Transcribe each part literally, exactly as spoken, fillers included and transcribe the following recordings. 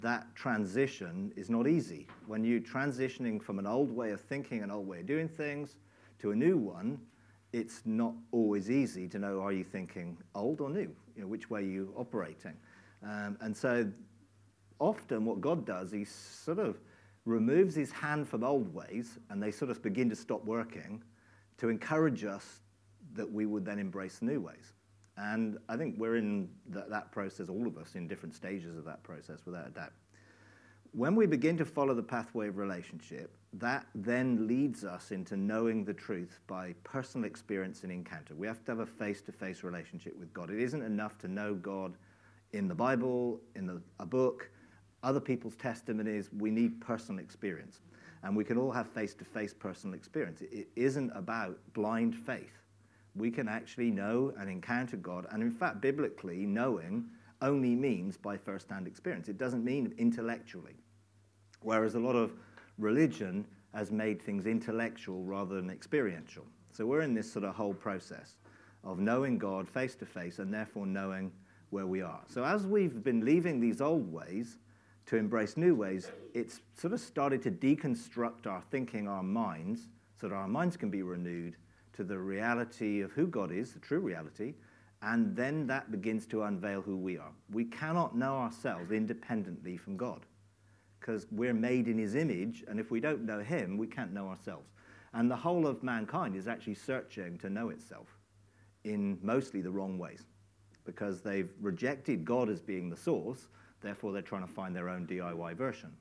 that transition is not easy. When you're transitioning from an old way of thinking, an old way of doing things, to a new one, it's not always easy to know, are you thinking old or new? You know, which way are you operating? Um, and so often what God does, he sort of removes his hand from old ways, and they sort of begin to stop working to encourage us that we would then embrace new ways. And I think we're in th- that process, all of us, in different stages of that process, without a doubt. When we begin to follow the pathway of relationship, that then leads us into knowing the truth by personal experience and encounter. We have to have a face-to-face relationship with God. It isn't enough to know God in the Bible, in the, a book, other people's testimonies. We need personal experience. And we can all have face-to-face personal experience. It, it isn't about blind faith. We can actually know and encounter God. And in fact, biblically, knowing only means by first-hand experience. It doesn't mean intellectually. Whereas a lot of religion has made things intellectual rather than experiential. So we're in this sort of whole process of knowing God face-to-face and therefore knowing where we are. So as we've been leaving these old ways to embrace new ways, it's sort of started to deconstruct our thinking, our minds, so that our minds can be renewed to the reality of who God is, the true reality, and then that begins to unveil who we are. We cannot know ourselves independently from God because we're made in his image, and if we don't know him, we can't know ourselves. And the whole of mankind is actually searching to know itself in mostly the wrong ways because they've rejected God as being the source, therefore they're trying to find their own D I Y version.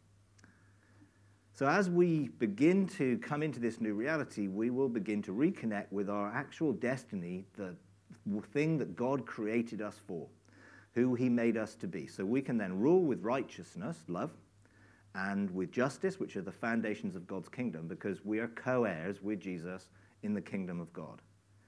So as we begin to come into this new reality, we will begin to reconnect with our actual destiny, the thing that God created us for, who he made us to be. So we can then rule with righteousness, love, and with justice, which are the foundations of God's kingdom, because we are co-heirs with Jesus in the kingdom of God.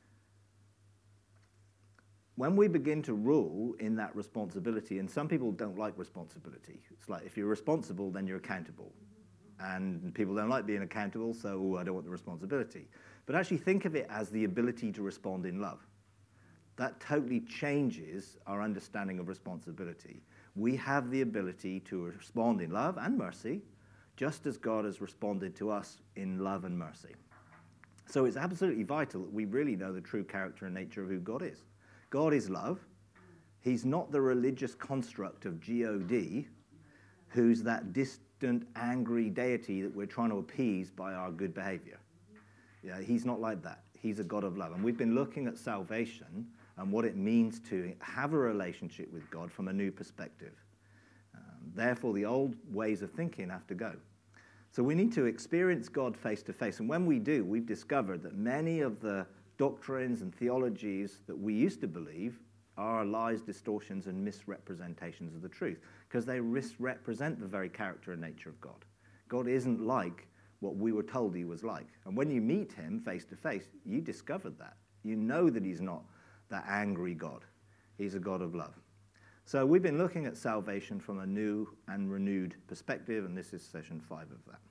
When we begin to rule in that responsibility, and some people don't like responsibility. It's like if you're responsible, then you're accountable. And people don't like being accountable, so oh, I don't want the responsibility. But actually think of it as the ability to respond in love. That totally changes our understanding of responsibility. We have the ability to respond in love and mercy, just as God has responded to us in love and mercy. So it's absolutely vital that we really know the true character and nature of who God is. God is love. He's not the religious construct of G O D, who's that distant, angry deity that we're trying to appease by our good behavior. Yeah, he's not like that. He's a God of love. And we've been looking at salvation and what it means to have a relationship with God from a new perspective. Um, therefore, the old ways of thinking have to go. So we need to experience God face to face. And when we do, we've discovered that many of the doctrines and theologies that we used to believe are lies, distortions, and misrepresentations of the truth, because they misrepresent the very character and nature of God. God isn't like what we were told he was like. And when you meet him face to face, you discovered that. You know that he's not that angry God. He's a God of love. So we've been looking at salvation from a new and renewed perspective, and this is session five of that.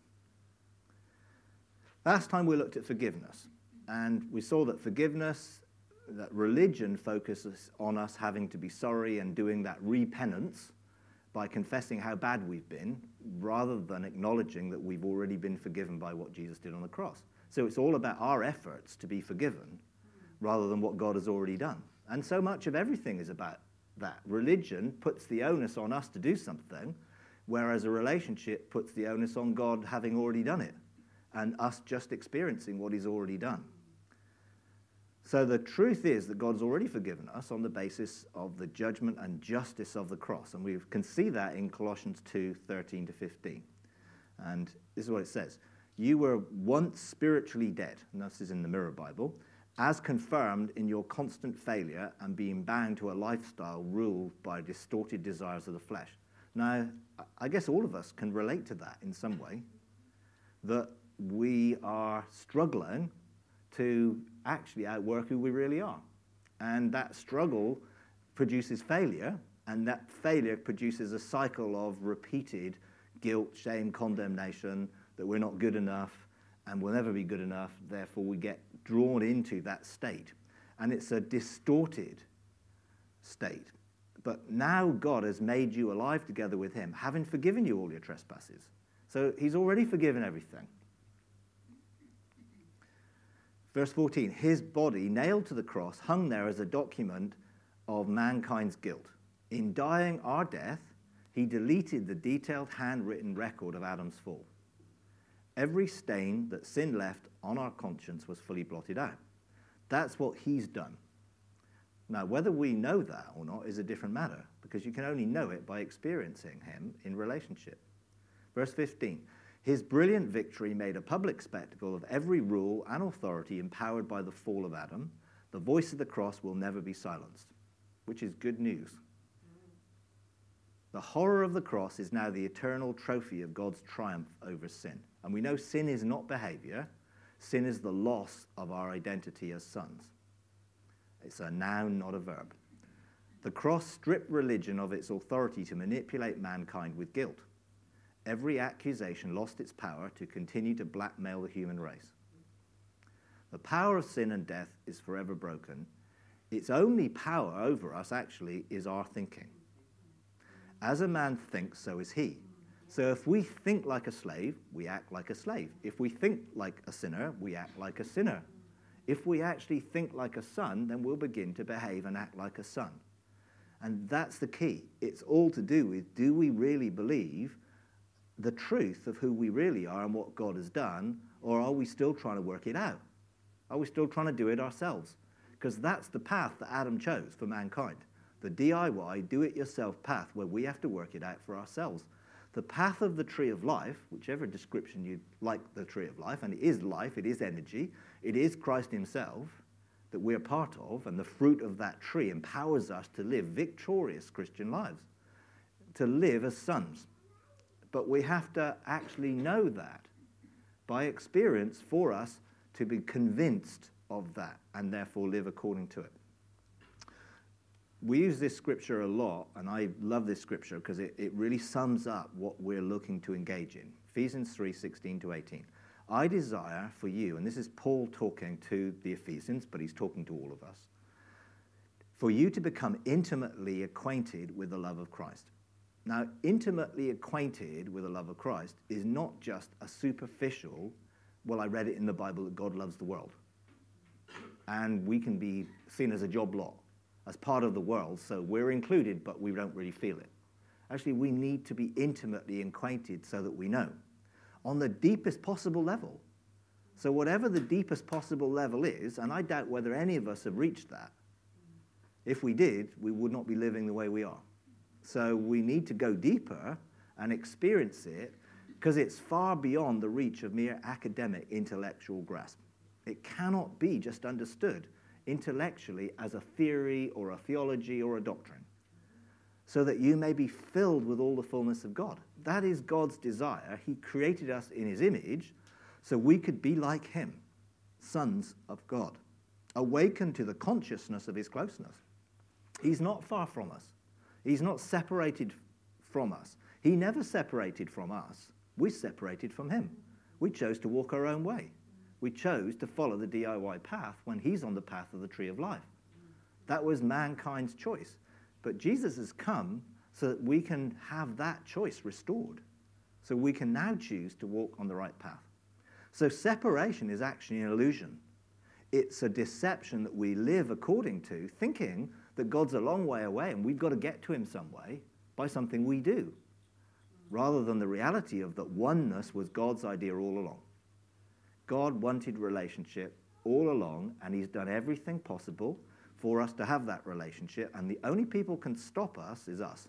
Last time we looked at forgiveness, and we saw that forgiveness, that religion focuses on us having to be sorry and doing that repentance by confessing how bad we've been, rather than acknowledging that we've already been forgiven by what Jesus did on the cross. So it's all about our efforts to be forgiven, rather than what God has already done. And so much of everything is about that. Religion puts the onus on us to do something, whereas a relationship puts the onus on God having already done it, and us just experiencing what he's already done. So the truth is that God's already forgiven us on the basis of the judgment and justice of the cross. And we can see that in Colossians two, thirteen to fifteen. And this is what it says. You were once spiritually dead, and this is in the Mirror Bible, as confirmed in your constant failure and being bound to a lifestyle ruled by distorted desires of the flesh. Now, I guess all of us can relate to that in some way, that we are struggling to actually outwork who we really are. And that struggle produces failure, and that failure produces a cycle of repeated guilt, shame, condemnation, that we're not good enough and we'll never be good enough. Therefore, we get drawn into that state. And it's a distorted state. But now God has made you alive together with him, having forgiven you all your trespasses. So he's already forgiven everything. Verse fourteen, his body nailed to the cross hung there as a document of mankind's guilt. In dying our death, he deleted the detailed handwritten record of Adam's fall. Every stain that sin left on our conscience was fully blotted out. That's what he's done. Now, whether we know that or not is a different matter, because you can only know it by experiencing him in relationship. Verse fifteen, his brilliant victory made a public spectacle of every rule and authority empowered by the fall of Adam. The voice of the cross will never be silenced, which is good news. The horror of the cross is now the eternal trophy of God's triumph over sin. And we know sin is not behavior. Sin is the loss of our identity as sons. It's a noun, not a verb. The cross stripped religion of its authority to manipulate mankind with guilt. Every accusation lost its power to continue to blackmail the human race. The power of sin and death is forever broken. Its only power over us, actually, is our thinking. As a man thinks, so is he. So if we think like a slave, we act like a slave. If we think like a sinner, we act like a sinner. If we actually think like a son, then we'll begin to behave and act like a son. And that's the key. It's all to do with, do we really believe the truth of who we really are and what God has done, or are we still trying to work it out? Are we still trying to do it ourselves? Because that's the path that Adam chose for mankind. The D I Y, do-it-yourself path where we have to work it out for ourselves. The path of the tree of life, whichever description you like the tree of life, and it is life, it is energy, it is Christ himself that we're part of, and the fruit of that tree empowers us to live victorious Christian lives, to live as sons. But we have to actually know that by experience for us to be convinced of that and therefore live according to it. We use this scripture a lot, and I love this scripture because it, it really sums up what we're looking to engage in. Ephesians three, sixteen to eighteen. I desire for you, and this is Paul talking to the Ephesians, but he's talking to all of us, for you to become intimately acquainted with the love of Christ. Now, intimately acquainted with the love of Christ is not just a superficial, well, I read it in the Bible that God loves the world. And we can be seen as a job lot, as part of the world, so we're included, but we don't really feel it. Actually, we need to be intimately acquainted so that we know, on the deepest possible level. So whatever the deepest possible level is, and I doubt whether any of us have reached that, if we did, we would not be living the way we are. So we need to go deeper and experience it, because it's far beyond the reach of mere academic intellectual grasp. It cannot be just understood intellectually as a theory or a theology or a doctrine, so that you may be filled with all the fullness of God. That is God's desire. He created us in his image so we could be like him, sons of God, awakened to the consciousness of his closeness. He's not far from us. He's not separated from us. He never separated from us. We separated from him. We chose to walk our own way. We chose to follow the D I Y path when he's on the path of the tree of life. That was mankind's choice. But Jesus has come so that we can have that choice restored. So we can now choose to walk on the right path. So separation is actually an illusion. It's a deception that we live according to, thinking that God's a long way away and we've got to get to him some way by something we do, rather than the reality of that oneness was God's idea all along. God wanted relationship all along, and he's done everything possible for us to have that relationship, and the only people can stop us is us.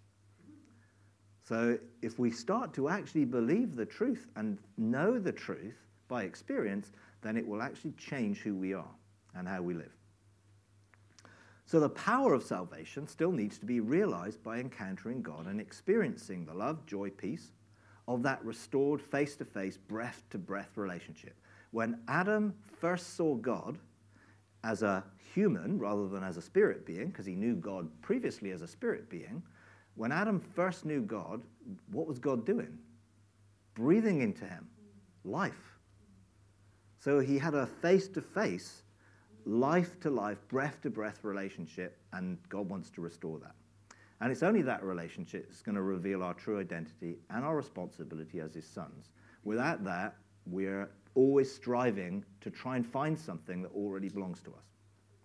So if we start to actually believe the truth and know the truth by experience, then it will actually change who we are and how we live. So the power of salvation still needs to be realized by encountering God and experiencing the love, joy, peace of that restored face-to-face, breath-to-breath relationship. When Adam first saw God as a human rather than as a spirit being, because he knew God previously as a spirit being, when Adam first knew God, what was God doing? Breathing into him life. So he had a face-to-face, life-to-life, breath-to-breath relationship, and God wants to restore that. And it's only that relationship that's going to reveal our true identity and our responsibility as his sons. Without that, we're always striving to try and find something that already belongs to us.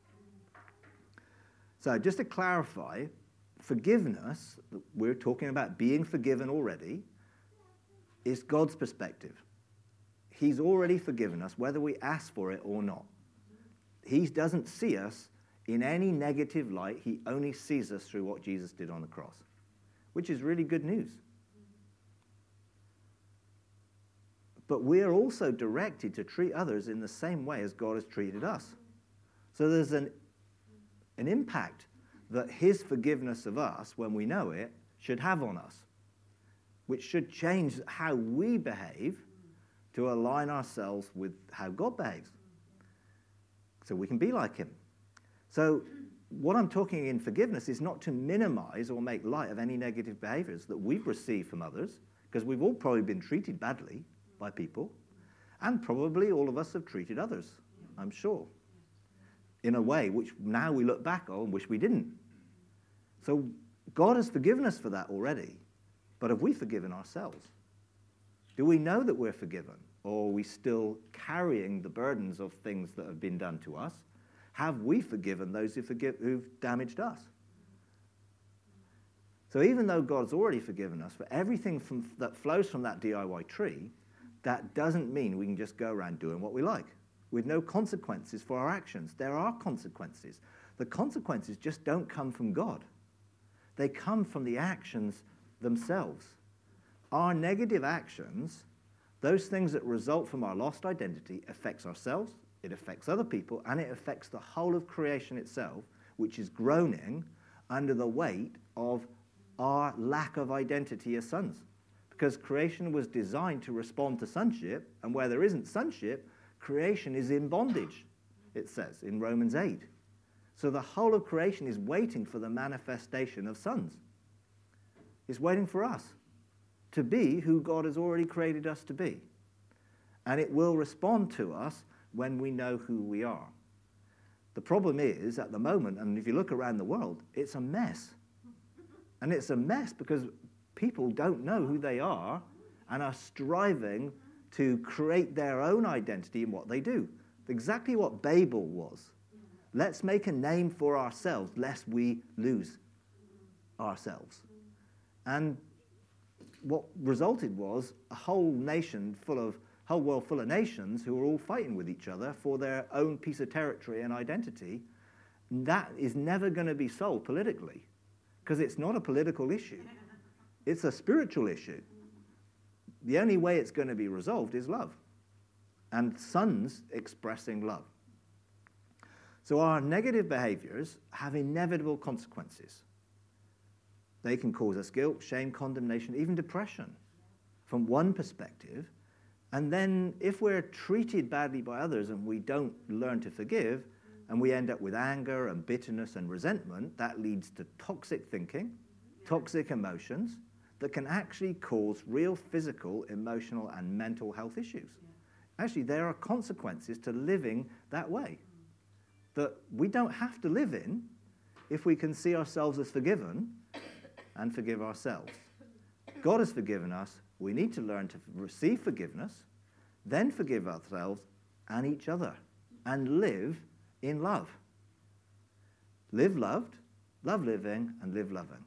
So just to clarify, forgiveness, we're talking about being forgiven already, is God's perspective. He's already forgiven us, whether we ask for it or not. He doesn't see us in any negative light. He only sees us through what Jesus did on the cross, which is really good news. But we're also directed to treat others in the same way as God has treated us. So there's an, an impact that his forgiveness of us, when we know it, should have on us, which should change how we behave to align ourselves with how God behaves, so we can be like him. So what I'm talking in forgiveness is not to minimize or make light of any negative behaviors that we've received from others, because we've all probably been treated badly by people, and probably all of us have treated others, I'm sure, in a way which now we look back on and wish we didn't. So God has forgiven us for that already, but have we forgiven ourselves? Do we know that we're forgiven, or are we still carrying the burdens of things that have been done to us? Have we forgiven those who forgive, who've damaged us? So even though God's already forgiven us for everything from, that flows from that D I Y tree, that doesn't mean we can just go around doing what we like with no consequences for our actions. There are consequences. The consequences just don't come from God. They come from the actions themselves. Our negative actions, those things that result from our lost identity, affects ourselves, it affects other people, and it affects the whole of creation itself, which is groaning under the weight of our lack of identity as sons. Because creation was designed to respond to sonship, and where there isn't sonship, creation is in bondage, it says in Romans eight. So the whole of creation is waiting for the manifestation of sons. It's waiting for us to be who God has already created us to be. And it will respond to us when we know who we are. The problem is, at the moment, and if you look around the world, it's a mess. And it's a mess because people don't know who they are and are striving to create their own identity in what they do. Exactly what Babel was. Let's make a name for ourselves, lest we lose ourselves. And what resulted was a whole nation full of, whole world full of nations who were all fighting with each other for their own piece of territory and identity. That is never going to be solved politically, because it's not a political issue. It's a spiritual issue. The only way it's going to be resolved is love, and sons expressing love. So our negative behaviors have inevitable consequences. They can cause us guilt, shame, condemnation, even depression from one perspective. And then if we're treated badly by others and we don't learn to forgive, and we end up with anger and bitterness and resentment, that leads to toxic thinking, toxic emotions that can actually cause real physical, emotional, and mental health issues. Actually, there are consequences to living that way that we don't have to live in if we can see ourselves as forgiven and forgive ourselves. God has forgiven us. We need to learn to receive forgiveness, then forgive ourselves and each other, and live in love. Live loved, love living, and live loving.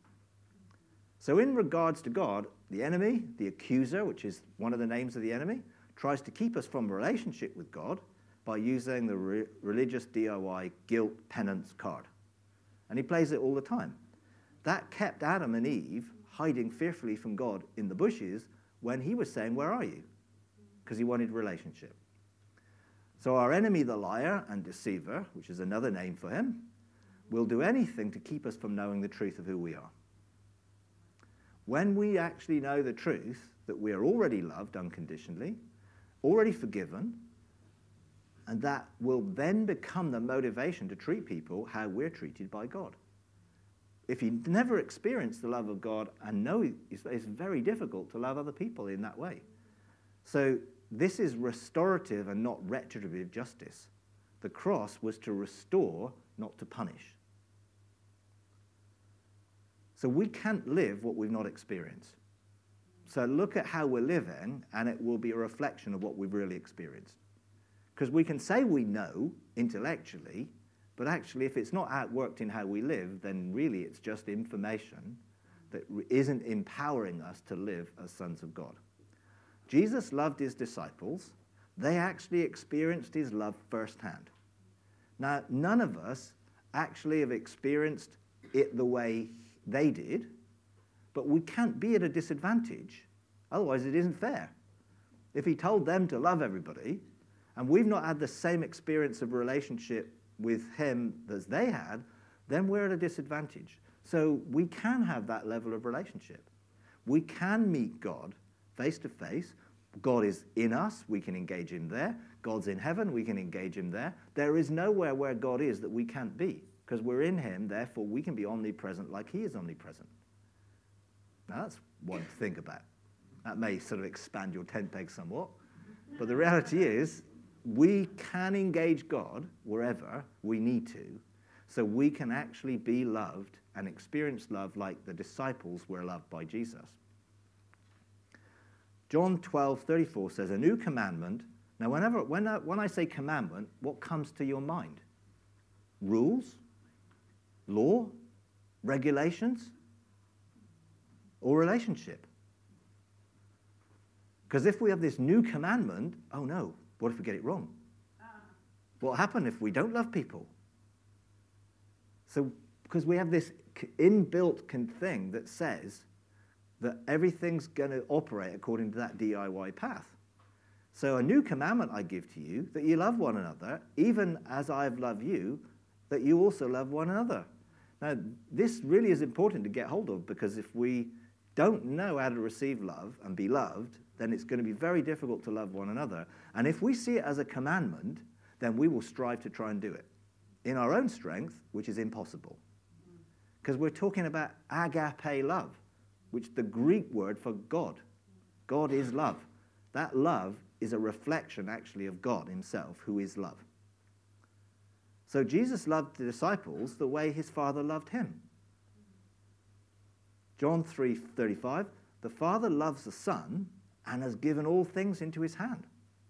So in regards to God, the enemy, the accuser, which is one of the names of the enemy, tries to keep us from a relationship with God by using the re- religious D I Y guilt penance card. And he plays it all the time. That kept Adam and Eve hiding fearfully from God in the bushes when he was saying, "Where are you?" Because he wanted relationship. So our enemy, the liar and deceiver, which is another name for him, will do anything to keep us from knowing the truth of who we are. When we actually know the truth, that we are already loved unconditionally, already forgiven, and that will then become the motivation to treat people how we're treated by God. If you never experience the love of God and know it's, it's very difficult to love other people in that way. So this is restorative and not retributive justice. The cross was to restore, not to punish. So we can't live what we've not experienced. So look at how we're living, and it will be a reflection of what we've really experienced. Because we can say we know intellectually, but actually if it's not outworked in how we live, then really it's just information that isn't empowering us to live as sons of God. Jesus loved his disciples. They actually experienced his love firsthand. Now, none of us actually have experienced it the way they did, but we can't be at a disadvantage. Otherwise, it isn't fair. If he told them to love everybody, and we've not had the same experience of relationship with him as they had, then we're at a disadvantage. So we can have that level of relationship. We can meet God face to face. God is in us, we can engage him there. God's in heaven, we can engage him there. There is nowhere where God is that we can't be, because we're in him, therefore we can be omnipresent like he is omnipresent. Now that's one to think about. That may sort of expand your tent peg somewhat, but the reality is we can engage God wherever we need to, so we can actually be loved and experience love like the disciples were loved by Jesus. John twelve thirty-four says, a new commandment. Now, whenever when I, when I say commandment, what comes to your mind? Rules? Law? Regulations? Or relationship? Because if we have this new commandment, oh no, what if we get it wrong? What will happen if we don't love people? So, because we have this inbuilt thing that says that everything's going to operate according to that D I Y path. So a new commandment I give to you, that you love one another, even as I've loved you, that you also love one another. Now, this really is important to get hold of, because if we don't know how to receive love and be loved, then it's going to be very difficult to love one another. And if we see it as a commandment, then we will strive to try and do it in our own strength, which is impossible. Because we're talking about agape love, which the Greek word for God. God is love. That love is a reflection, actually, of God himself, who is love. So Jesus loved the disciples the way his Father loved him. John three thirty-five, the Father loves the Son and has given all things into his hand.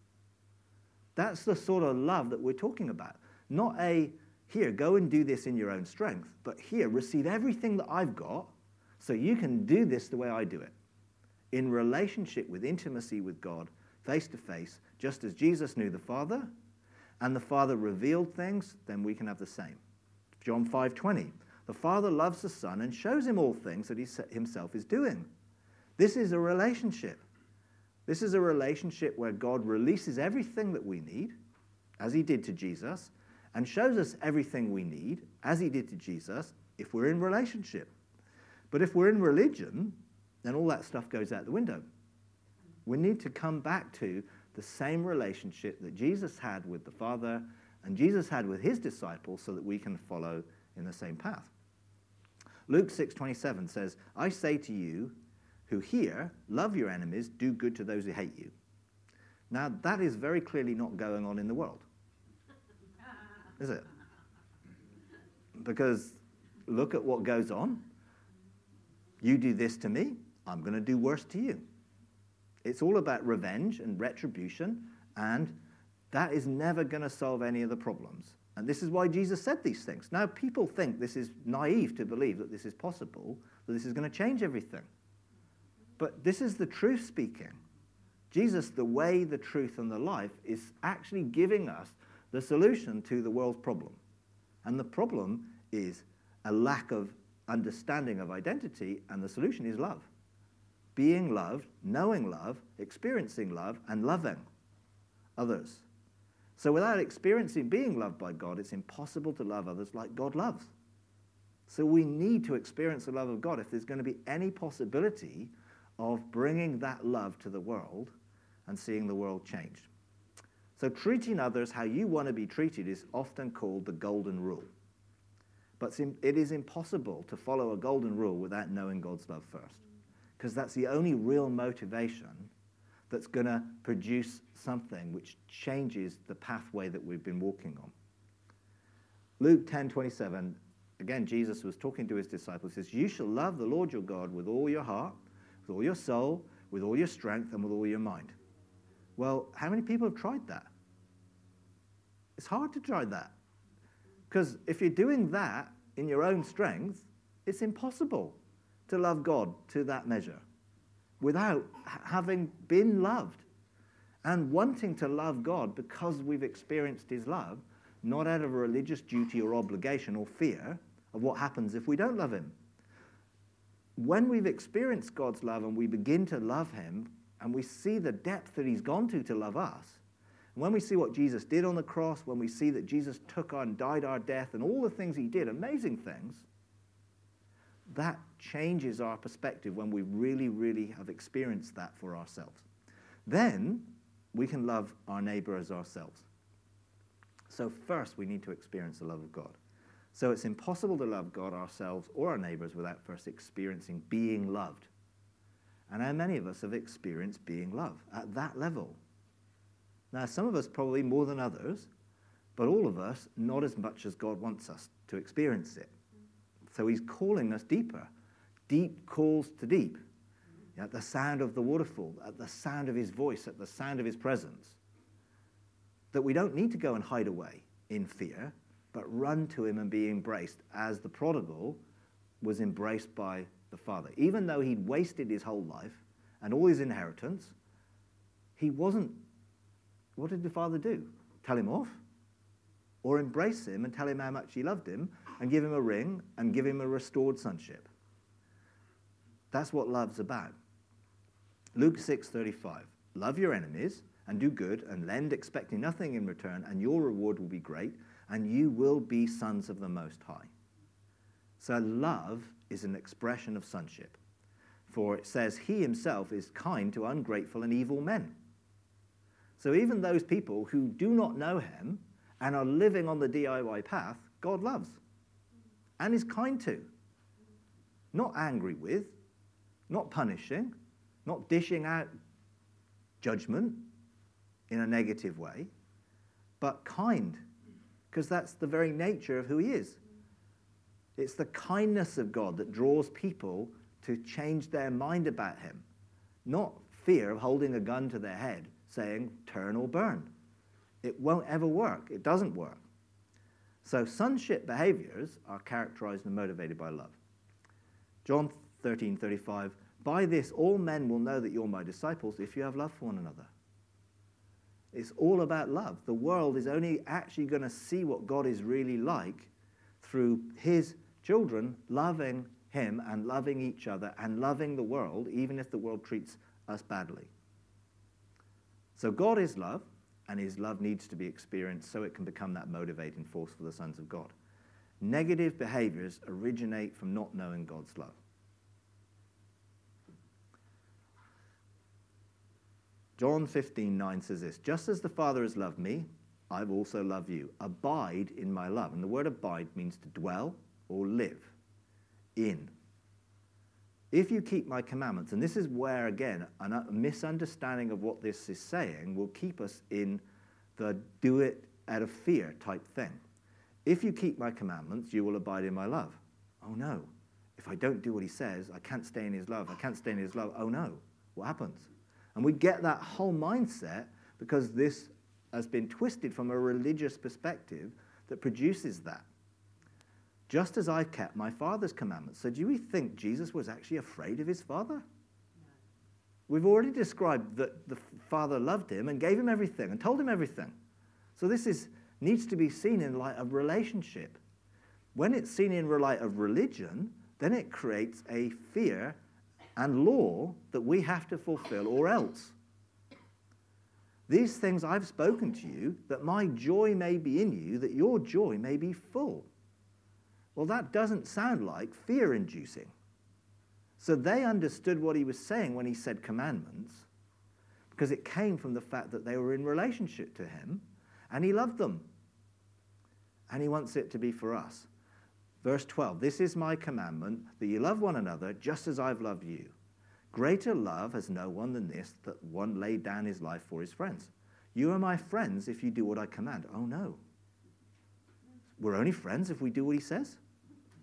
That's the sort of love that we're talking about. Not a, here, go and do this in your own strength, but here, receive everything that I've got so you can do this the way I do it. In relationship with intimacy with God, face to face, just as Jesus knew the Father, and the Father revealed things, then we can have the same. John five twenty, the Father loves the Son and shows him all things that he himself is doing. This is a relationship. This is a relationship where God releases everything that we need, as he did to Jesus, and shows us everything we need, as he did to Jesus, if we're in relationship. But if we're in religion, then all that stuff goes out the window. We need to come back to the same relationship that Jesus had with the Father and Jesus had with his disciples, so that we can follow in the same path. Luke six twenty-seven says, I say to you who hear, love your enemies, do good to those who hate you. Now, that is very clearly not going on in the world, is it? Because look at what goes on. You do this to me, I'm going to do worse to you. It's all about revenge and retribution, and that is never going to solve any of the problems. And this is why Jesus said these things. Now, people think this is naive to believe that this is possible, that this is going to change everything. But this is the truth speaking. Jesus, the way, the truth, and the life, is actually giving us the solution to the world's problem. And the problem is a lack of understanding of identity, and the solution is love. Being loved, knowing love, experiencing love, and loving others. So without experiencing being loved by God, it's impossible to love others like God loves. So we need to experience the love of God if there's going to be any possibility of bringing that love to the world and seeing the world changed. So treating others how you want to be treated is often called the golden rule. But it is impossible to follow a golden rule without knowing God's love first, because that's the only real motivation that's going to produce something which changes the pathway that we've been walking on. Luke ten twenty-seven again, Jesus was talking to his disciples. He says, you shall love the Lord your God with all your heart, with all your soul, with all your strength, and with all your mind. Well, how many people have tried that? It's hard to try that. Because if you're doing that in your own strength, it's impossible to love God to that measure without having been loved and wanting to love God because we've experienced his love, not out of a religious duty or obligation or fear of what happens if we don't love him. When we've experienced God's love and we begin to love him and we see the depth that he's gone to to love us, and when we see what Jesus did on the cross, when we see that Jesus took on, died our death, and all the things he did, amazing things, that changes our perspective when we really, really have experienced that for ourselves. Then we can love our neighbor as ourselves. So first, we need to experience the love of God. So it's impossible to love God, ourselves, or our neighbors without first experiencing being loved. And how many of us have experienced being loved at that level? Now, some of us probably more than others, but all of us not as much as God wants us to experience it. So he's calling us deeper. Deep calls to deep. At the sound of the waterfall, at the sound of his voice, at the sound of his presence. That we don't need to go and hide away in fear, but run to him and be embraced as the prodigal was embraced by the Father. Even though he'd wasted his whole life and all his inheritance, he wasn't. What did the Father do? Tell him off? Or embrace him and tell him how much he loved him and give him a ring and give him a restored sonship? That's what love's about. Luke six thirty-five. Love your enemies and do good and lend expecting nothing in return, and your reward will be great, and you will be sons of the Most High. So love is an expression of sonship. For it says he himself is kind to ungrateful and evil men. So even those people who do not know him and are living on the D I Y path, God loves and is kind to. Not angry with, not punishing, not dishing out judgment in a negative way, but kind, because that's the very nature of who he is. It's the kindness of God that draws people to change their mind about him, not fear of holding a gun to their head saying, turn or burn. It won't ever work. It doesn't work. So sonship behaviors are characterized and motivated by love. John thirteen thirty-five, by this all men will know that you're my disciples if you have love for one another. It's all about love. The world is only actually going to see what God is really like through his children loving him and loving each other and loving the world, even if the world treats us badly. So God is love, and his love needs to be experienced so it can become that motivating force for the sons of God. Negative behaviors originate from not knowing God's love. John fifteen nine says this, just as the Father has loved me, I've also loved you. Abide in my love. And the word abide means to dwell or live in. If you keep my commandments, and this is where, again, a misunderstanding of what this is saying will keep us in the do it out of fear type thing. If you keep my commandments, you will abide in my love. Oh no, if I don't do what he says, I can't stay in his love. I can't stay in his love. Oh no, what happens? And we get that whole mindset because this has been twisted from a religious perspective that produces that. Just as I've kept my Father's commandments. So do we think Jesus was actually afraid of his Father? No. We've already described that the Father loved him and gave him everything and told him everything. So this is needs to be seen in light of relationship. When it's seen in light of religion, then it creates a fear and law that we have to fulfill or else. These things I've spoken to you, that my joy may be in you, that your joy may be full. Well, that doesn't sound like fear-inducing. So they understood what he was saying when he said commandments, because it came from the fact that they were in relationship to him, and he loved them. And he wants it to be for us. Verse twelve, this is my commandment, that you love one another just as I've loved you. Greater love has no one than this, that one laid down his life for his friends. You are my friends if you do what I command. Oh no. We're only friends if we do what he says?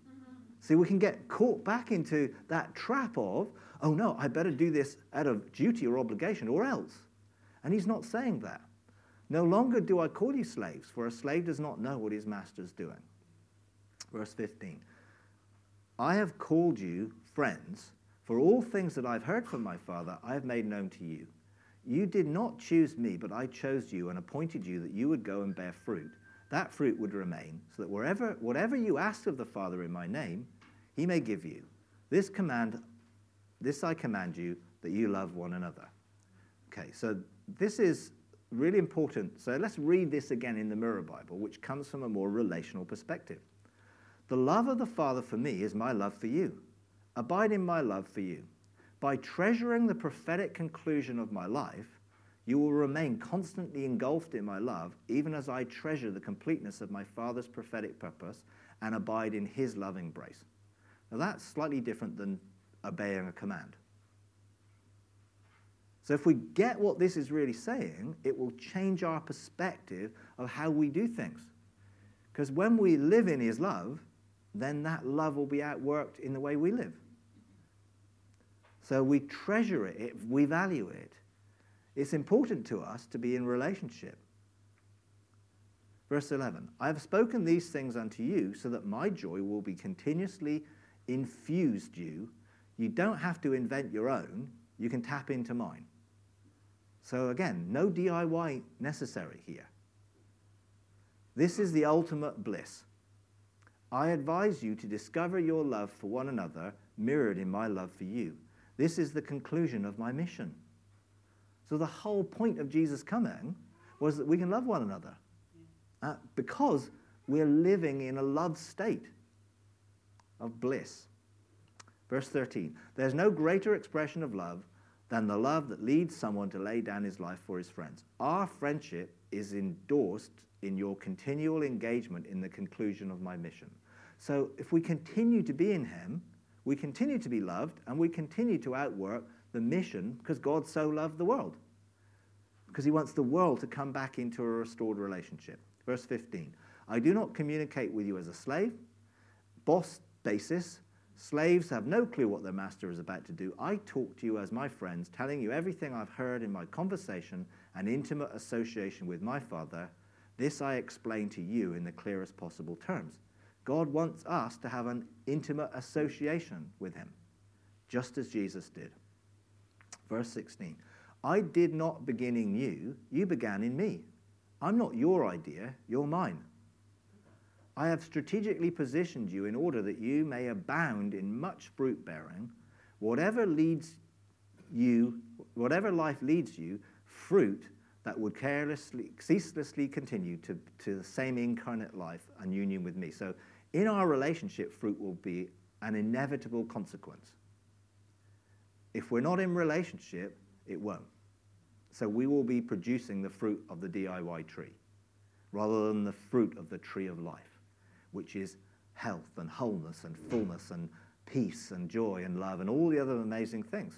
See, we can get caught back into that trap of, oh no, I better do this out of duty or obligation or else. And he's not saying that. No longer do I call you slaves, for a slave does not know what his master's doing. Verse fifteen. I have called you friends, for all things that I've heard from my Father I have made known to you. You did not choose me, but I chose you and appointed you that you would go and bear fruit. That fruit would remain, so that wherever, whatever you ask of the Father in my name, he may give you. This command, this I command you, that you love one another. Okay, so this is really important. So let's read this again in the Mirror Bible, which comes from a more relational perspective. The love of the Father for me is my love for you. Abide in my love for you. By treasuring the prophetic conclusion of my life, you will remain constantly engulfed in my love, even as I treasure the completeness of my Father's prophetic purpose and abide in his love embrace. Now that's slightly different than obeying a command. So if we get what this is really saying, it will change our perspective of how we do things. Because when we live in his love, then that love will be outworked in the way we live. So we treasure it, we value it. It's important to us to be in relationship. Verse eleven, I have spoken these things unto you so that my joy will be continuously infused you. You don't have to invent your own, you can tap into mine. So again, no D I Y necessary here. This is the ultimate bliss. I advise you to discover your love for one another mirrored in my love for you. This is the conclusion of my mission. So the whole point of Jesus coming was that we can love one another uh, because we're living in a love state of bliss. Verse thirteen, there's no greater expression of love than the love that leads someone to lay down his life for his friends. Our friendship is endorsed in your continual engagement in the conclusion of my mission. So if we continue to be in him, we continue to be loved, and we continue to outwork the mission because God so loved the world. Because he wants the world to come back into a restored relationship. Verse fifteen, I do not communicate with you as a slave. Boss basis, slaves have no clue what their master is about to do. I talk to you as my friends, telling you everything I've heard in my conversation and intimate association with my Father. This I explain to you in the clearest possible terms. God wants us to have an intimate association with him, just as Jesus did. Verse sixteen, I did not begin in you, you began in me. I'm not your idea, you're mine. I have strategically positioned you in order that you may abound in much fruit bearing. Whatever leads you, whatever life leads you, fruit that would carelessly, ceaselessly continue to, to the same incarnate life and union with me. So in our relationship, fruit will be an inevitable consequence. If we're not in relationship, it won't. So we will be producing the fruit of the D I Y tree rather than the fruit of the tree of life, which is health and wholeness and fullness and peace and joy and love and all the other amazing things.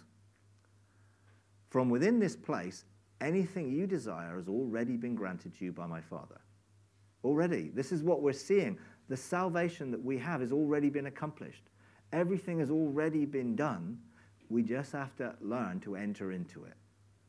From within this place, anything you desire has already been granted to you by my Father. Already. This is what we're seeing. The salvation that we have has already been accomplished. Everything has already been done. We just have to learn to enter into it.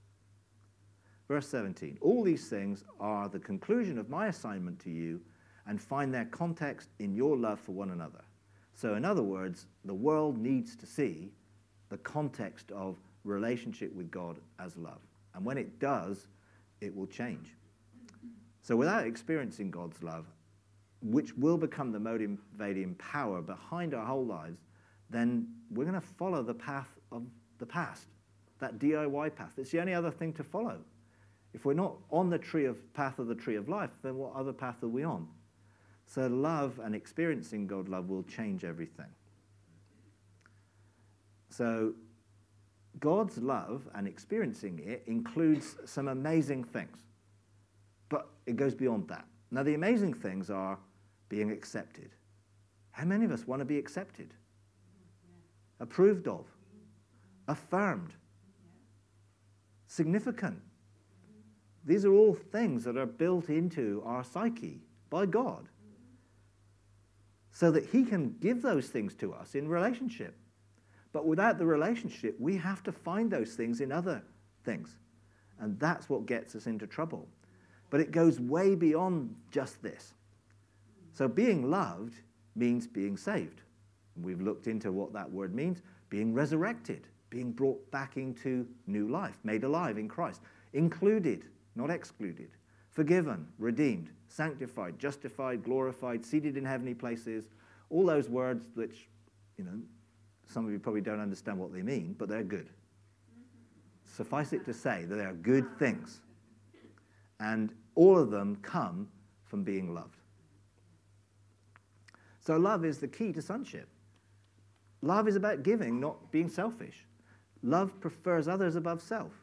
Verse seventeen, all these things are the conclusion of my assignment to you and find their context in your love for one another. So in other words, the world needs to see the context of relationship with God as love. And when it does, it will change. So without experiencing God's love, which will become the motivating power behind our whole lives, then we're going to follow the path of the past, that D I Y path. It's the only other thing to follow. If we're not on the tree of path of the tree of life, then what other path are we on? So love and experiencing God's love will change everything. So God's love and experiencing it includes some amazing things. But it goes beyond that. Now, the amazing things are being accepted. How many of us want to be accepted? Yeah. Approved of? Yeah. Affirmed? Yeah. Significant? These are all things that are built into our psyche by God. so that he can give those things to us in relationship. But without the relationship, we have to find those things in other things. And that's what gets us into trouble. But it goes way beyond just this. So being loved means being saved. We've looked into what that word means. Being resurrected, being brought back into new life, made alive in Christ. Included, not excluded. Forgiven, redeemed, sanctified, justified, glorified, seated in heavenly places. All those words which, you know, some of you probably don't understand what they mean, but they're good. Suffice it to say that they are good things. And all of them come from being loved. So love is the key to sonship. Love is about giving, not being selfish. Love prefers others above self.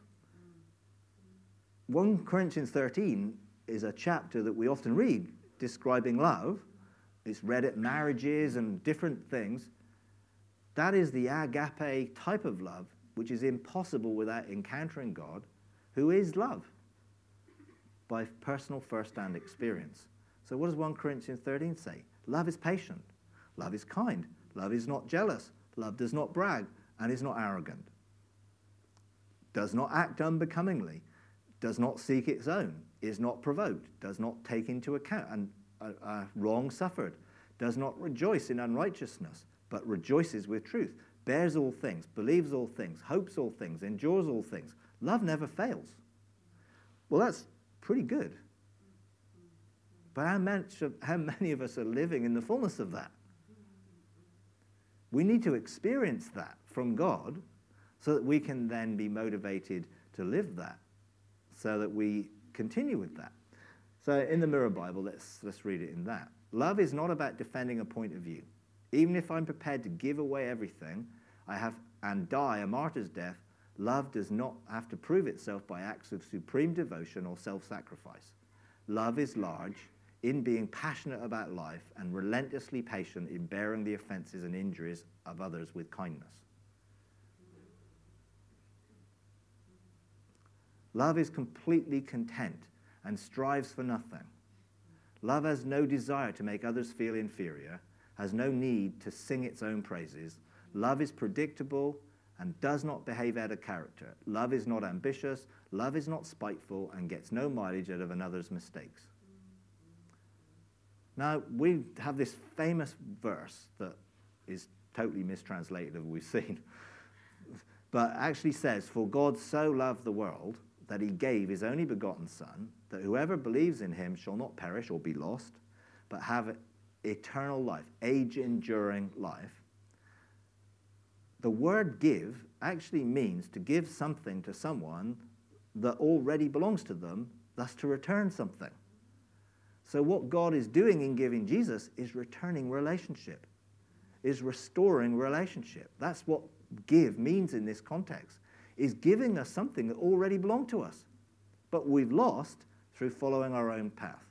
First Corinthians thirteen is a chapter that we often read describing love. It's read at marriages and different things. That is the agape type of love, which is impossible without encountering God, who is love, by personal first-hand experience. So what does First Corinthians thirteen say? Love is patient. Love is kind. Love is not jealous. Love does not brag and is not arrogant. Does not act unbecomingly. Does not seek its own. Is not provoked. Does not take into account and uh, uh, wrong suffered. Does not rejoice in unrighteousness, but rejoices with truth. Bears all things. Believes all things. Hopes all things. Endures all things. Love never fails. Well, that's pretty good. But how much of, how many of us are living in the fullness of that? We need to experience that from God so that we can then be motivated to live that, so that we continue with that. So in the Mirror Bible, let's, let's read it in that. Love is not about defending a point of view. Even if I'm prepared to give away everything I have and die a martyr's death, love does not have to prove itself by acts of supreme devotion or self-sacrifice. Love is large in being passionate about life and relentlessly patient in bearing the offenses and injuries of others with kindness. Love is completely content and strives for nothing. Love has no desire to make others feel inferior, has no need to sing its own praises. Love is predictable and does not behave out of character. Love is not ambitious. Love is not spiteful and gets no mileage out of another's mistakes. Now, we have this famous verse that is totally mistranslated, as we've seen, but actually says, "For God so loved the world that he gave his only begotten Son, that whoever believes in him shall not perish or be lost, but have eternal life," age-enduring life. The word give actually means to give something to someone that already belongs to them, thus to return something. So what God is doing in giving Jesus is returning relationship, is restoring relationship. That's what give means in this context, is giving us something that already belonged to us, but we've lost through following our own path.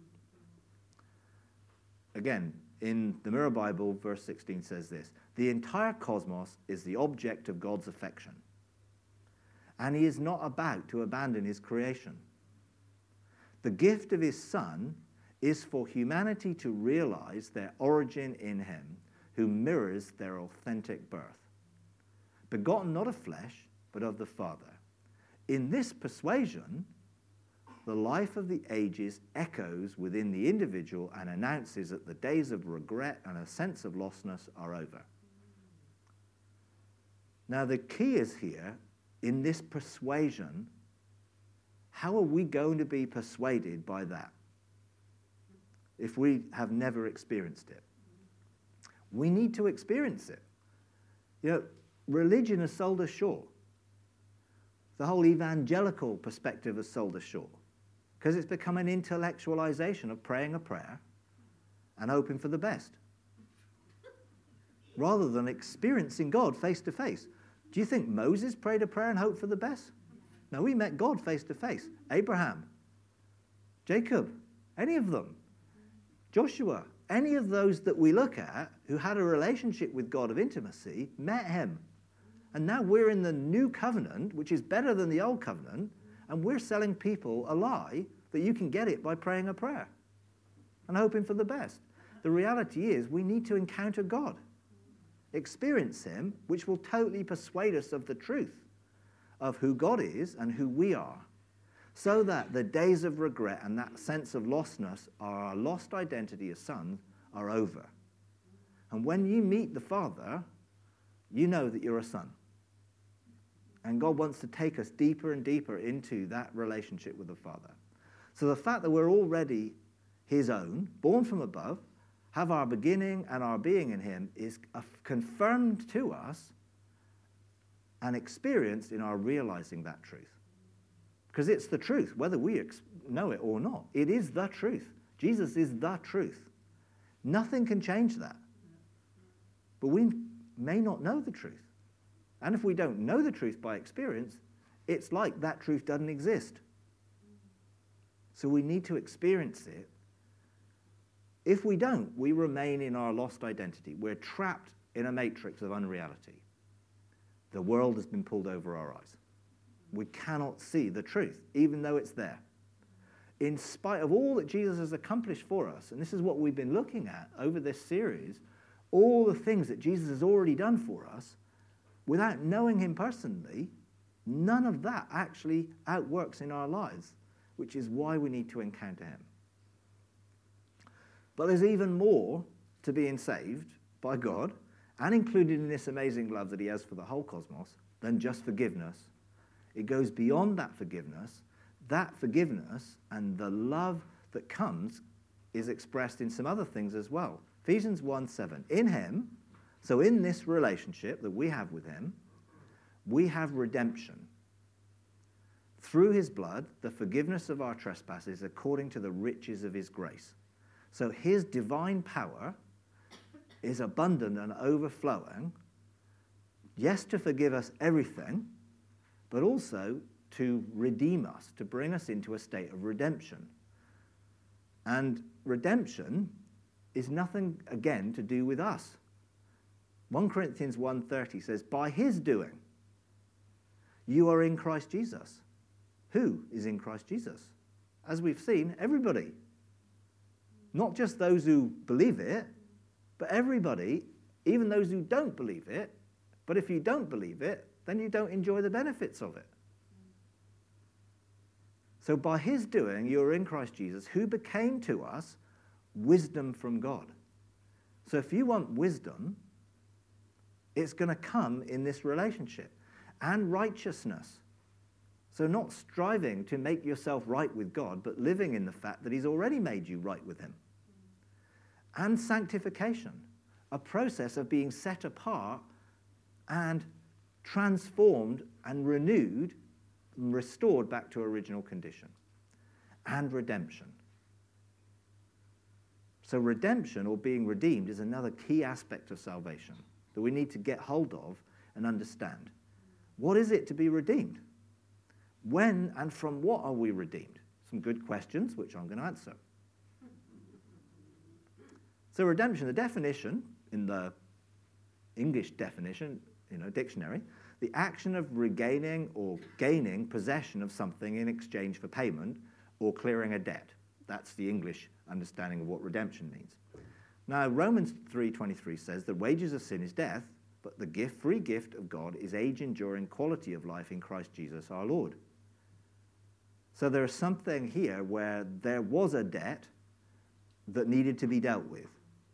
Again, in the Mirror Bible, verse sixteen says this: "The entire cosmos is the object of God's affection, and he is not about to abandon his creation. The gift of his Son is for humanity to realize their origin in him, who mirrors their authentic birth. Begotten not of flesh, but of the Father. In this persuasion, the life of the ages echoes within the individual and announces that the days of regret and a sense of lostness are over." Now, the key is here, in this persuasion, how are we going to be persuaded by that if we have never experienced it? We need to experience it. You know, religion has sold us short. The whole evangelical perspective has sold us short because it's become an intellectualization of praying a prayer and hoping for the best rather than experiencing God face to face. Do you think Moses prayed a prayer and hoped for the best? No, we met God face to face. Abraham, Jacob, any of them, Joshua, any of those that we look at who had a relationship with God of intimacy met him. And now we're in the new covenant, which is better than the old covenant, and we're selling people a lie that you can get it by praying a prayer and hoping for the best. The reality is we need to encounter God, experience him, which will totally persuade us of the truth of who God is and who we are, so that the days of regret and that sense of lostness, our lost identity as sons, are over. And when you meet the Father, you know that you're a son. And God wants to take us deeper and deeper into that relationship with the Father. So the fact that we're already his own, born from above, have our beginning and our being in him, is confirmed to us and experienced in our realizing that truth. Because it's the truth, whether we ex- know it or not. It is the truth. Jesus is the truth. Nothing can change that. But we may not know the truth. And if we don't know the truth by experience, it's like that truth doesn't exist. So we need to experience it. If we don't, we remain in our lost identity. We're trapped in a matrix of unreality. The world has been pulled over our eyes. We cannot see the truth, even though it's there. In spite of all that Jesus has accomplished for us, and this is what we've been looking at over this series, all the things that Jesus has already done for us, without knowing him personally, none of that actually outworks in our lives, which is why we need to encounter him. But there's even more to being saved by God, and included in this amazing love that he has for the whole cosmos, than just forgiveness. It goes beyond that forgiveness. That forgiveness and the love that comes is expressed in some other things as well. Ephesians one seven. In him, so in this relationship that we have with him, we have redemption. Through his blood, the forgiveness of our trespasses according to the riches of his grace. So his divine power is abundant and overflowing, yes, to forgive us everything, but also to redeem us, to bring us into a state of redemption. And redemption is nothing, again, to do with us. First Corinthians one thirty says, by his doing, you are in Christ Jesus. Who is in Christ Jesus? As we've seen, everybody. Not just those who believe it, but everybody, even those who don't believe it. But if you don't believe it, then you don't enjoy the benefits of it. So by his doing, you are in Christ Jesus, who became to us wisdom from God. So if you want wisdom, it's going to come in this relationship. And righteousness. So not striving to make yourself right with God, but living in the fact that he's already made you right with him. And sanctification, a process of being set apart and transformed and renewed and restored back to original condition. And redemption. So redemption, or being redeemed, is another key aspect of salvation that we need to get hold of and understand. What is it to be redeemed? When and from what are we redeemed? Some good questions, which I'm going to answer. So redemption, the definition in the English definition, you know, dictionary, the action of regaining or gaining possession of something in exchange for payment or clearing a debt. That's the English understanding of what redemption means. Now, Romans three twenty-three says the wages of sin is death, but the gift, free gift of God is age-enduring quality of life in Christ Jesus our Lord. So there's something here where there was a debt that needed to be dealt with.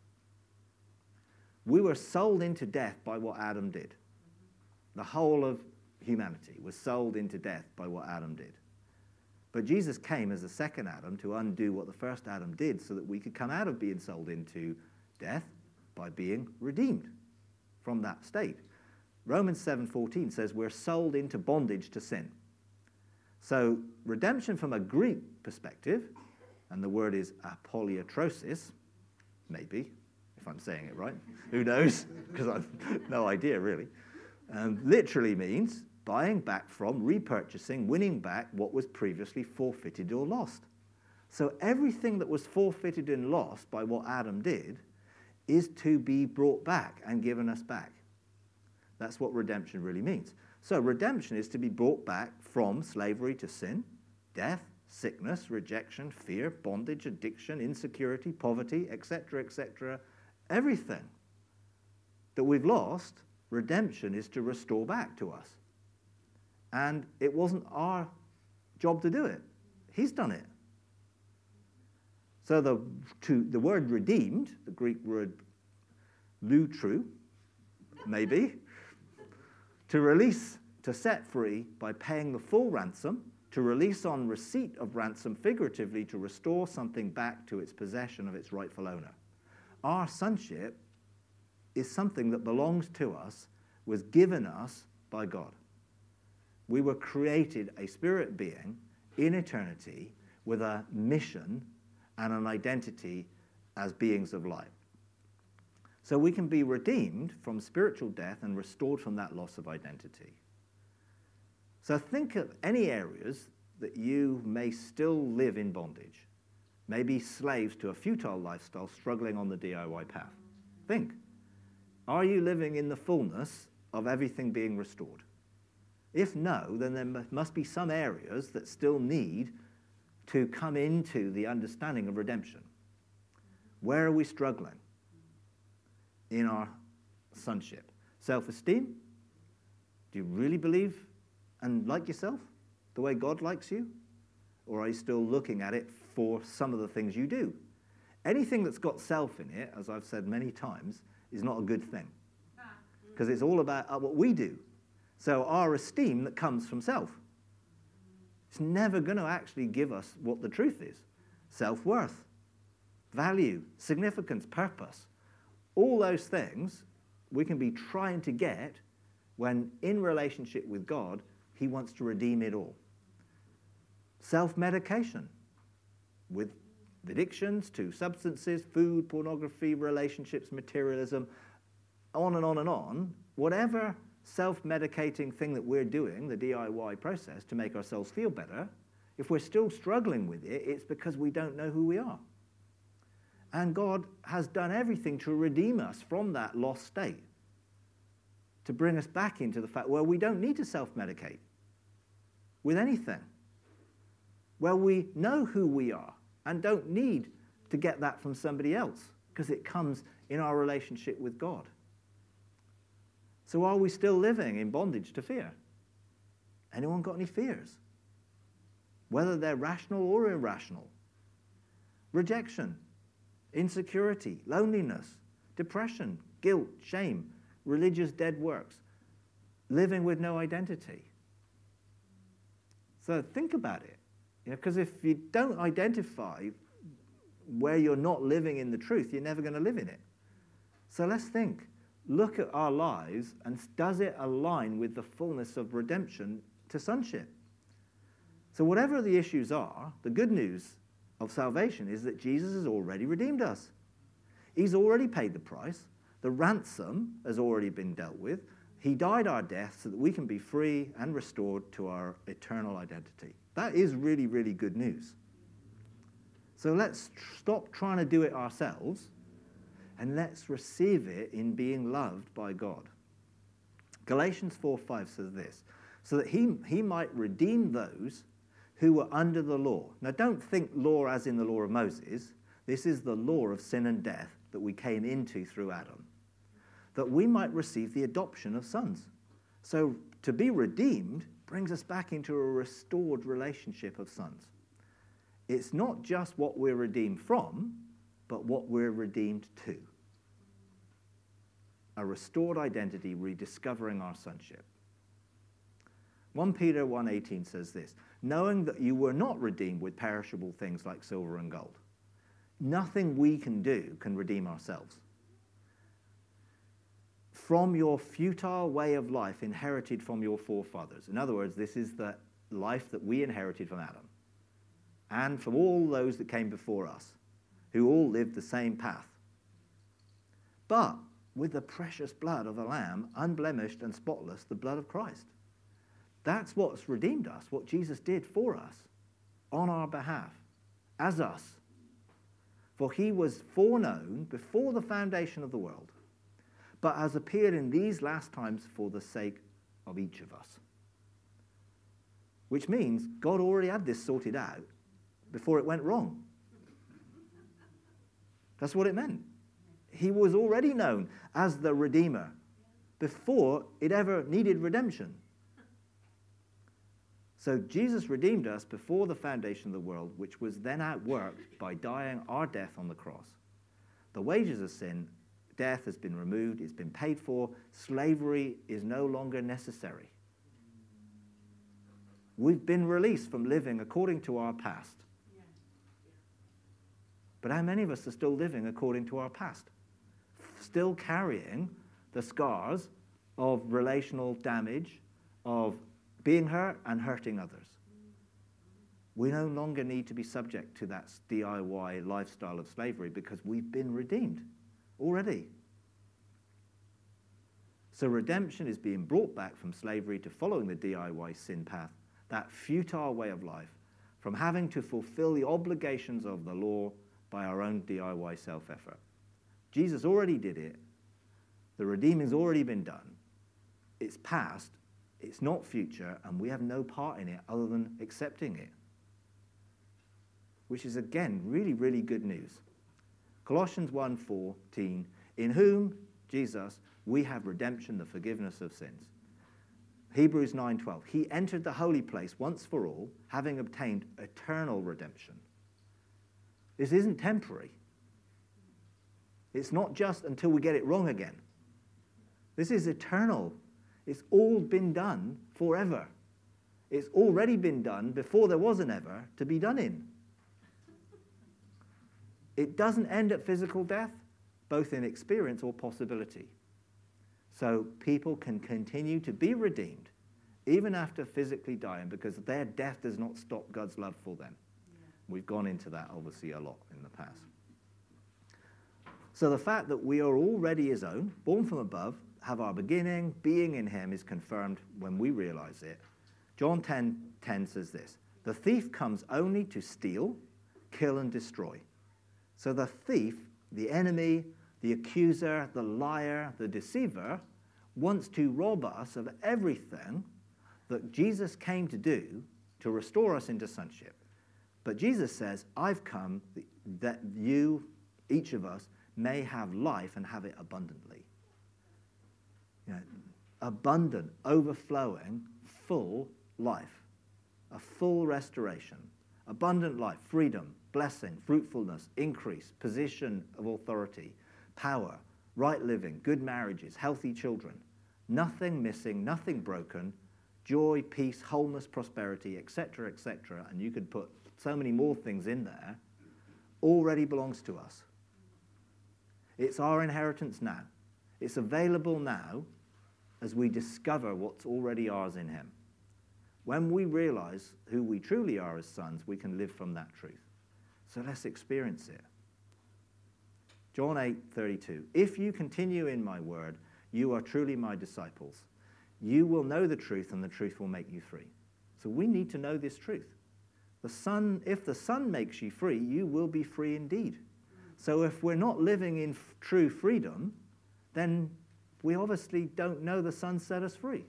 We were sold into death by what Adam did. The whole of humanity was sold into death by what Adam did. But Jesus came as the second Adam to undo what the first Adam did so that we could come out of being sold into death by being redeemed from that state. Romans seven fourteen says we're sold into bondage to sin. So redemption from a Greek perspective, and the word is apoliotrosis, maybe, if I'm saying it right. Who knows? Because I've no idea, really. Um, literally means buying back from, repurchasing, winning back what was previously forfeited or lost. So everything that was forfeited and lost by what Adam did is to be brought back and given us back. That's what redemption really means. So redemption is to be brought back from slavery to sin, death, sickness, rejection, fear, bondage, addiction, insecurity, poverty, et cetera, et cetera. Everything that we've lost, redemption is to restore back to us. And it wasn't our job to do it. He's done it. So the, to, the word redeemed, the Greek word lutru, maybe, to release, to set free by paying the full ransom, to release on receipt of ransom, figuratively to restore something back to its possession of its rightful owner. Our sonship is something that belongs to us, was given us by God. We were created a spirit being in eternity with a mission and an identity as beings of light. So we can be redeemed from spiritual death and restored from that loss of identity. So think of any areas that you may still live in bondage, maybe slaves to a futile lifestyle struggling on the D I Y path. Think, are you living in the fullness of everything being restored? If no, then there must be some areas that still need to come into the understanding of redemption. Where are we struggling in our sonship? Self-esteem? Do you really believe and like yourself the way God likes you? Or are you still looking at it for some of the things you do? Anything that's got self in it, as I've said many times, is not a good thing. Because it's all about what we do. So our esteem that comes from self. It's never going to actually give us what the truth is. Self-worth, value, significance, purpose. All those things we can be trying to get when in relationship with God, he wants to redeem it all. Self-medication with addictions to substances, food, pornography, relationships, materialism, on and on and on. Whatever self-medicating thing that we're doing, the D I Y process, to make ourselves feel better, if we're still struggling with it, it's because we don't know who we are. And God has done everything to redeem us from that lost state, to bring us back into the fact where we don't need to self-medicate with anything, where we know who we are and don't need to get that from somebody else, because it comes in our relationship with God. So are we still living in bondage to fear? Anyone got any fears? Whether they're rational or irrational. Rejection, insecurity, loneliness, depression, guilt, shame, religious dead works, living with no identity. So think about it. Because you know, if you don't identify where you're not living in the truth, you're never going to live in it. So let's think. Look at our lives, and does it align with the fullness of redemption to sonship? So whatever the issues are, the good news of salvation is that Jesus has already redeemed us. He's already paid the price. The ransom has already been dealt with. He died our death so that we can be free and restored to our eternal identity. That is really, really good news. So let's tr- stop trying to do it ourselves, and let's receive it in being loved by God. Galatians four five says this, so that he, he might redeem those who were under the law. Now don't think law as in the law of Moses. This is the law of sin and death that we came into through Adam, that we might receive the adoption of sons. So to be redeemed brings us back into a restored relationship of sons. It's not just what we're redeemed from, but what we're redeemed to. A restored identity, rediscovering our sonship. First Peter one eighteen says this, knowing that you were not redeemed with perishable things like silver and gold. Nothing we can do can redeem ourselves. From your futile way of life inherited from your forefathers. In other words, this is the life that we inherited from Adam and from all those that came before us, who all lived the same path. But with the precious blood of a lamb, unblemished and spotless, the blood of Christ. That's what's redeemed us, what Jesus did for us, on our behalf, as us. For he was foreknown before the foundation of the world, but has appeared in these last times for the sake of each of us. Which means God already had this sorted out before it went wrong. That's what it meant. He was already known as the Redeemer before it ever needed redemption. So Jesus redeemed us before the foundation of the world, which was then outworked by dying our death on the cross. The wages of sin, death, has been removed, it's been paid for, slavery is no longer necessary. We've been released from living according to our past. But how many of us are still living according to our past? Still carrying the scars of relational damage, of being hurt and hurting others. We no longer need to be subject to that D I Y lifestyle of slavery because we've been redeemed already. So redemption is being brought back from slavery to following the D I Y sin path, that futile way of life, from having to fulfill the obligations of the law by our own D I Y self-effort. Jesus already did it. The redeeming's already been done. It's past. It's not future, and we have no part in it other than accepting it. Which is, again, really, really good news. Colossians one fourteen, in whom, Jesus, we have redemption, the forgiveness of sins. Hebrews nine twelve, he entered the holy place once for all, having obtained eternal redemption. This isn't temporary. It's not just until we get it wrong again. This is eternal. It's all been done forever. It's already been done before there was an ever to be done in. It doesn't end at physical death, both in experience or possibility. So people can continue to be redeemed even after physically dying because their death does not stop God's love for them. Yeah. We've gone into that obviously a lot in the past. So the fact that we are already his own, born from above, have our beginning, being in him, is confirmed when we realize it. John ten ten says this, the thief comes only to steal, kill, and destroy. So the thief, the enemy, the accuser, the liar, the deceiver, wants to rob us of everything that Jesus came to do to restore us into sonship. But Jesus says, I've come that you, each of us, may have life and have it abundantly. You know, abundant, overflowing, full life, a full restoration, abundant life, freedom, blessing, fruitfulness, increase, position of authority, power, right living, good marriages, healthy children, nothing missing, nothing broken, joy, peace, wholeness, prosperity, et cetera, et cetera, and you could put so many more things in there, already belongs to us. It's our inheritance now. It's available now as we discover what's already ours in him. When we realize who we truly are as sons, we can live from that truth. So let's experience it. John eight thirty-two, if you continue in my word, you are truly my disciples. You will know the truth, and the truth will make you free. So we need to know this truth. The Son, if the Son makes you free, you will be free indeed. So if we're not living in f- true freedom, then we obviously don't know the Son set us free.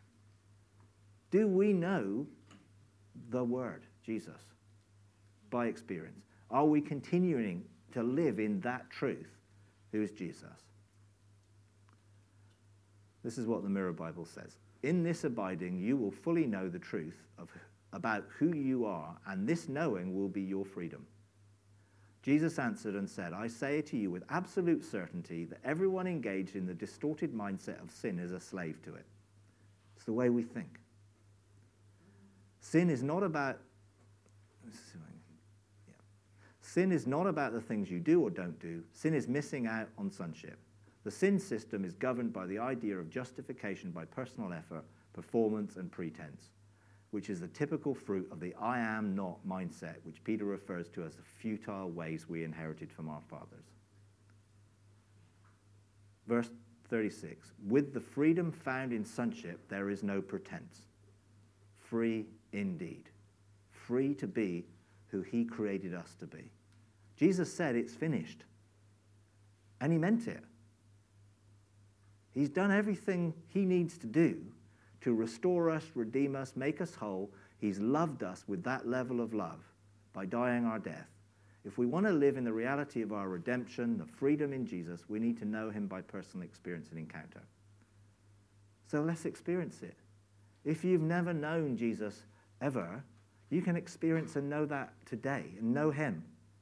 Do we know the Word, Jesus, by experience? Are we continuing to live in that truth, who is Jesus? This is what the Mirror Bible says. In this abiding, you will fully know the truth of, about who you are, and this knowing will be your freedom. Jesus answered and said, I say to you with absolute certainty that everyone engaged in the distorted mindset of sin is a slave to it. It's the way we think. Sin is not about yeah. Sin is not about the things you do or don't do. Sin is missing out on sonship. The sin system is governed by the idea of justification by personal effort, performance, and pretense, which is the typical fruit of the I am not mindset, which Peter refers to as the futile ways we inherited from our fathers. Verse thirty-six, with the freedom found in sonship, there is no pretense. Free indeed. Free to be who he created us to be. Jesus said it's finished. And he meant it. He's done everything he needs to do to restore us, redeem us, make us whole. He's loved us with that level of love by dying our death. If we want to live in the reality of our redemption, the freedom in Jesus, we need to know him by personal experience and encounter. So let's experience it. If you've never known Jesus ever, you can experience and know that today and know him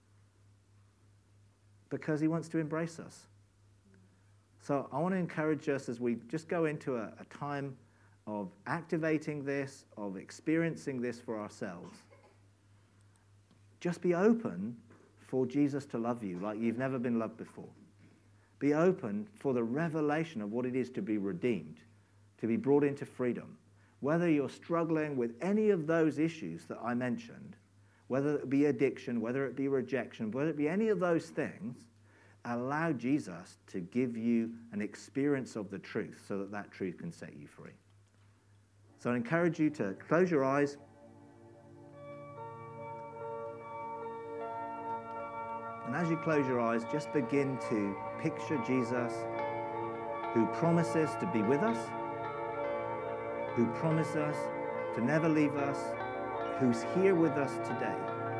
because he wants to embrace us. So I want to encourage us as we just go into a, a time of activating this, of experiencing this for ourselves. Just be open for Jesus to love you like you've never been loved before. Be open for the revelation of what it is to be redeemed, to be brought into freedom. Whether you're struggling with any of those issues that I mentioned, whether it be addiction, whether it be rejection, whether it be any of those things, allow Jesus to give you an experience of the truth so that that truth can set you free. So I encourage you to close your eyes. And as you close your eyes, just begin to picture Jesus, who promises to be with us, who promises us to never leave us, who's here with us today.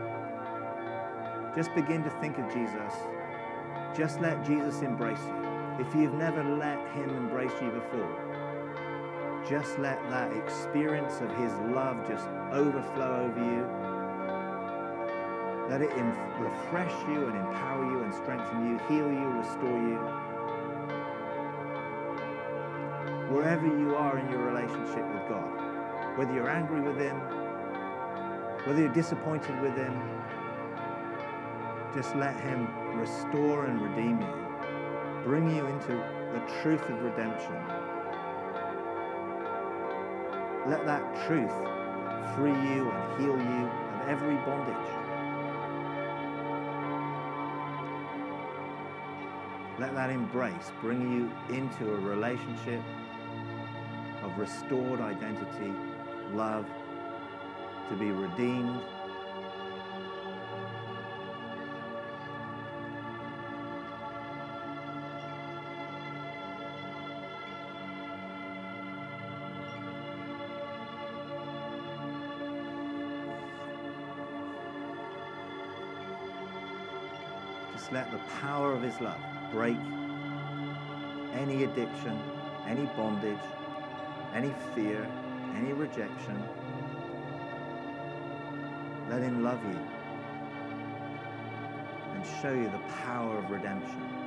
Just begin to think of Jesus. Just let Jesus embrace you. If you've never let him embrace you before, just let that experience of his love just overflow over you. Let it em- refresh you and empower you and strengthen you, heal you, restore you. Wherever you are in your relationship with God, whether you're angry with him, whether you're disappointed with him, just let him restore and redeem you, bring you into the truth of redemption. Let that truth free you and heal you of every bondage. Let that embrace bring you into a relationship of restored identity, love, to be redeemed. Just let the power of his love break any addiction, any bondage, any fear, any rejection. Let him love you and show you the power of redemption.